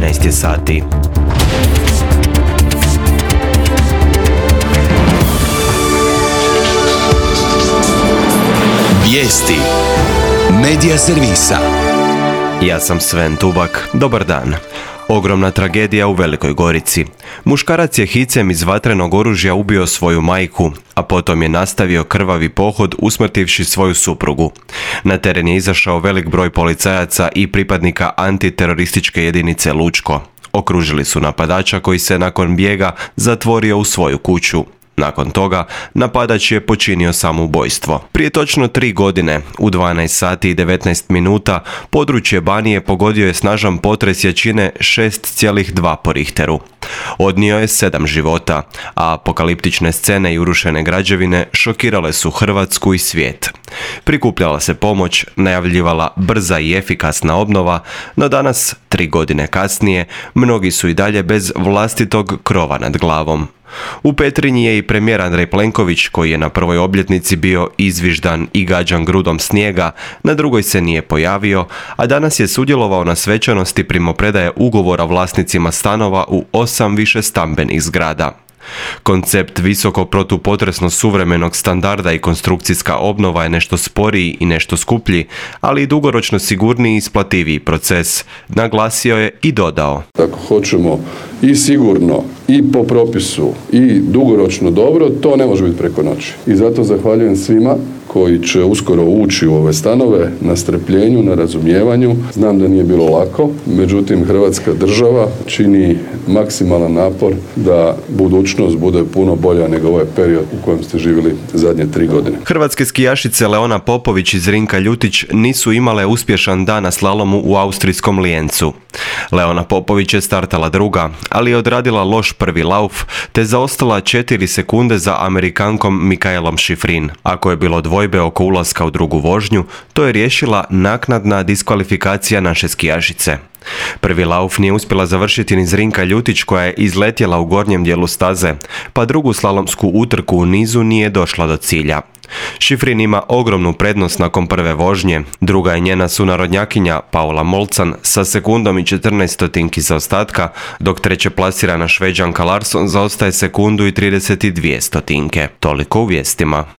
11 je sati. Vijesti Medija servisa. Ja sam Sven Tubak, dobar dan. Ogromna tragedija u Velikoj Gorici. Muškarac je hicem iz vatrenog oružja ubio svoju majku, a potom je nastavio krvavi pohod usmrtivši svoju suprugu. Na teren je izašao velik broj policajaca i pripadnika antiterorističke jedinice Lučko. Okružili su napadača koji se nakon bijega zatvorio u svoju kuću. Nakon toga, napadač je počinio samoubojstvo. Prije točno 3 godine, u 12 sati i 19 minuta, područje Banije pogodio je snažan potres jačine 6,2 po Richteru. Odnio je 7 života, a apokaliptične scene i urušene građevine šokirale su Hrvatsku i svijet. Prikupljala se pomoć, najavljivala brza i efikasna obnova, no danas, 3 godine kasnije, mnogi su i dalje bez vlastitog krova nad glavom. U Petrinji je i premijer Andrej Plenković, koji je na prvoj obljetnici bio izviždan i gađan grudom snijega, na drugoj se nije pojavio, a danas je sudjelovao na svečanosti primopredaje ugovora vlasnicima stanova u 8 višestambenih zgrada. Koncept visoko protupotresno suvremenog standarda i konstrukcijska obnova je nešto sporiji i nešto skuplji, ali i dugoročno sigurniji i isplativiji proces, naglasio je i dodao. Ako hoćemo i sigurno, i po propisu, i dugoročno dobro, to ne može biti preko noći. I zato zahvaljujem svima koji će uskoro ući u ove stanove, na strpljenju, na razumijevanju. Znam da nije bilo lako, međutim Hrvatska država čini maksimalan napor da budućnost bude puno bolja nego ovaj period u kojem ste živjeli zadnje 3 godine. Hrvatske skijašice Leona Popović i Zrinka Ljutić nisu imale uspješan dan na slalomu u austrijskom Lijencu. Leona Popović je startala druga, ali je odradila loš prvi lauf, te zaostala 4 sekunde za Amerikankom Mikaelom Schifrin. Ako je bilo dvojbe oko ulaska u drugu vožnju, to je riješila naknadna diskvalifikacija naše skijašice. Prvi lauf nije uspjela završiti ni Zrinka Ljutić, koja je izletjela u gornjem dijelu staze, pa drugu slalomsku utrku u nizu nije došla do cilja. Schifrin ima ogromnu prednost nakon prve vožnje, druga je njena sunarodnjakinja Paula Molcan sa sekundom i 14 stotinki zaostatka, dok treće plasirana Šveđanka Larsson zaostaje sekundu i 32 stotinke. Toliko u vijestima.